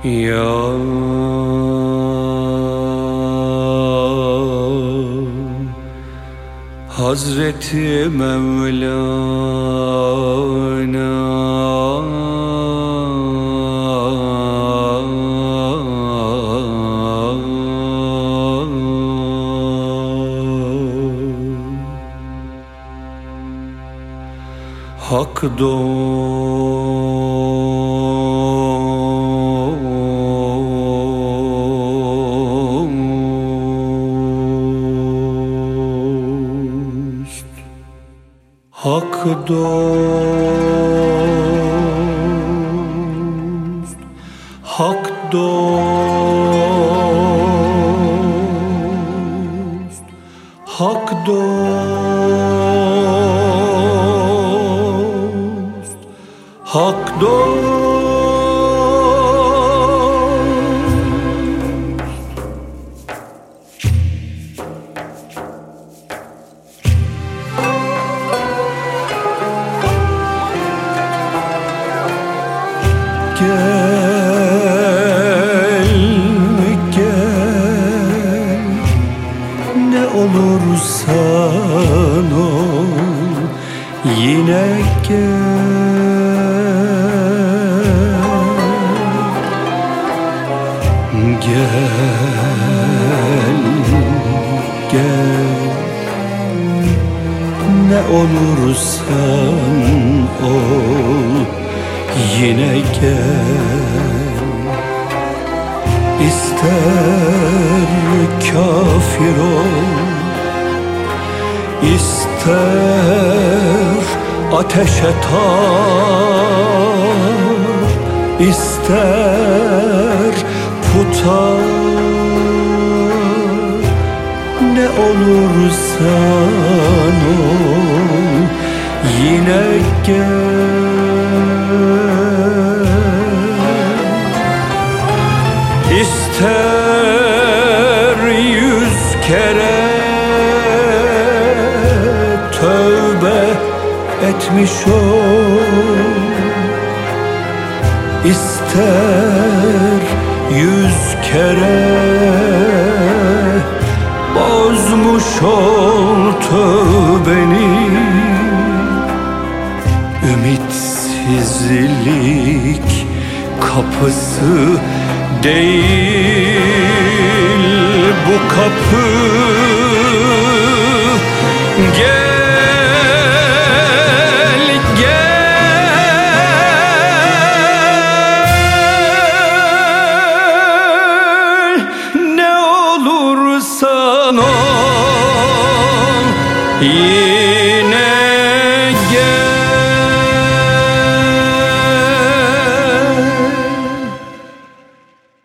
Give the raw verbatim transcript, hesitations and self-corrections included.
Ya Hazreti Mevlana, Hak dost, Hak dost, Hak dost, Hak dost, Hak dost. Gel, gel, ne olursan ol, yine gel. Gel, gel, ne olursan ol, yine gel. İster kafir ol, ister ateşe tap, ister puta, ne olursan ol, yine gel. İster yüz kere tövbe etmiş ol, İster yüz kere bozmuş ol tövbeni. Ümitsizlik kapısı değil bu kapı. Gel, gel, ne olursan ol,